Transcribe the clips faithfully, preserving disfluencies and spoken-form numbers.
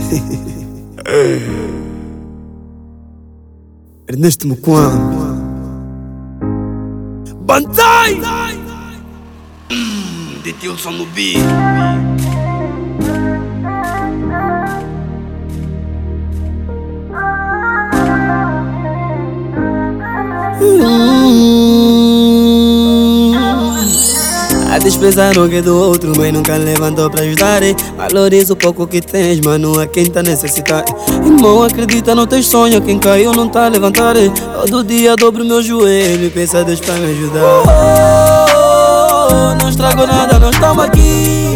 Ernesto Mukwambi Banzai! Hum, de Tilson no beat. A despesa não é do outro, mas nunca levantou pra ajudar. Valoriza o pouco que tens, mano, a quem tá necessitando. Irmão, acredita no teu sonho, quem caiu não tá a levantar. Todo dia dobro meu joelho e peço a Deus pra me ajudar. Oh, oh, não estrago nada, nós estamos aqui.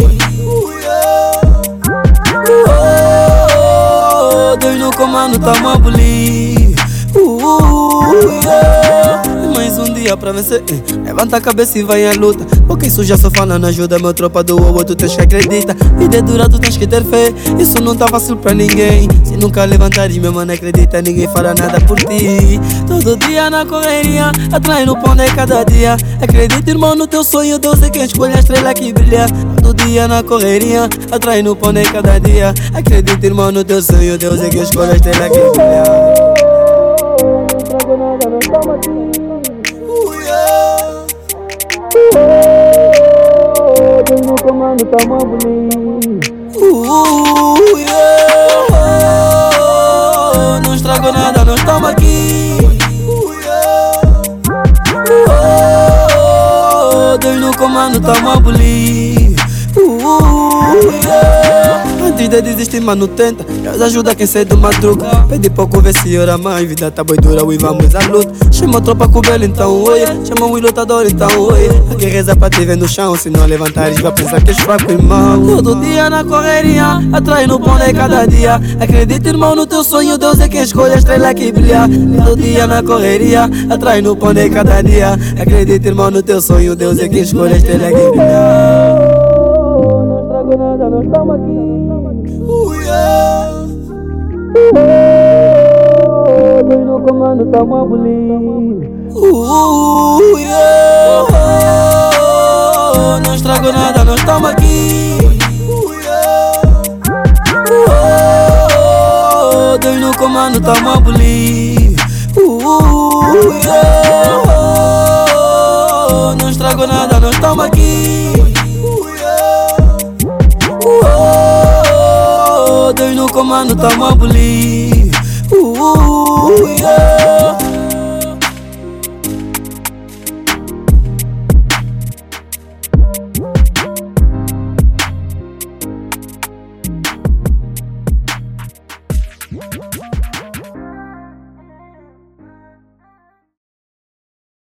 Oh, Deus no comando, tamo a abolir. Uh, yeah. Mais um dia pra vencer, levanta a cabeça e vai à luta. Porque isso já só fala na ajuda, meu tropa do ovo, tu tens que acreditar. Vida é dura, tu tens que ter fé, isso não tá fácil pra ninguém. Se nunca levantares, meu mano, acredita, ninguém fará nada por ti. Todo dia na correria, atrás no pão de cada dia. Acredita, irmão, no teu sonho, Deus é quem escolhe a estrela que brilha. Todo dia na correria, atrás no pão de cada dia. Acredita, irmão, no teu sonho, Deus é quem escolhe a estrela que brilha. Deus no comando, tamo a abolir. Uh, yeah. Oh, não estrago nada, nós estamos aqui. Uh, yeah. Oh, Deus no comando, tamo a abolir. Uh, yeah. Antes de desistir, mano, tenta. Deus ajuda quem sai do madruga. Pede pouco, vê se ora mais. Vida tá boi dura, ui, vamos à luta. Chama a tropa com o belo, então oi. Chama o lutador, então oi. Aqui reza pra te ver no chão. Se não levantares, vai pensar que és fraco, irmão. Todo dia na correria, atrás no pão de cada dia. Acredita, irmão, no teu sonho, Deus é quem escolhe a estrela que brilha. Todo dia na correria, atrás no pão de cada dia. Acredita, irmão, no teu sonho, Deus é quem escolhe a estrela que brilha. Não estrago nada, nós estamos aqui. Uh, yeah. Oh, Deus no comando, tamo a abolir. Uh, yeah. Oh, não estrago nada, nós estamos aqui. Uh, yeah. Oh, Deus no comando, tamo a abolir. Uh, yeah. Oh, não estrago nada, nós estamos aqui. Deus no comando, tamo a abolir. Uh, yeah.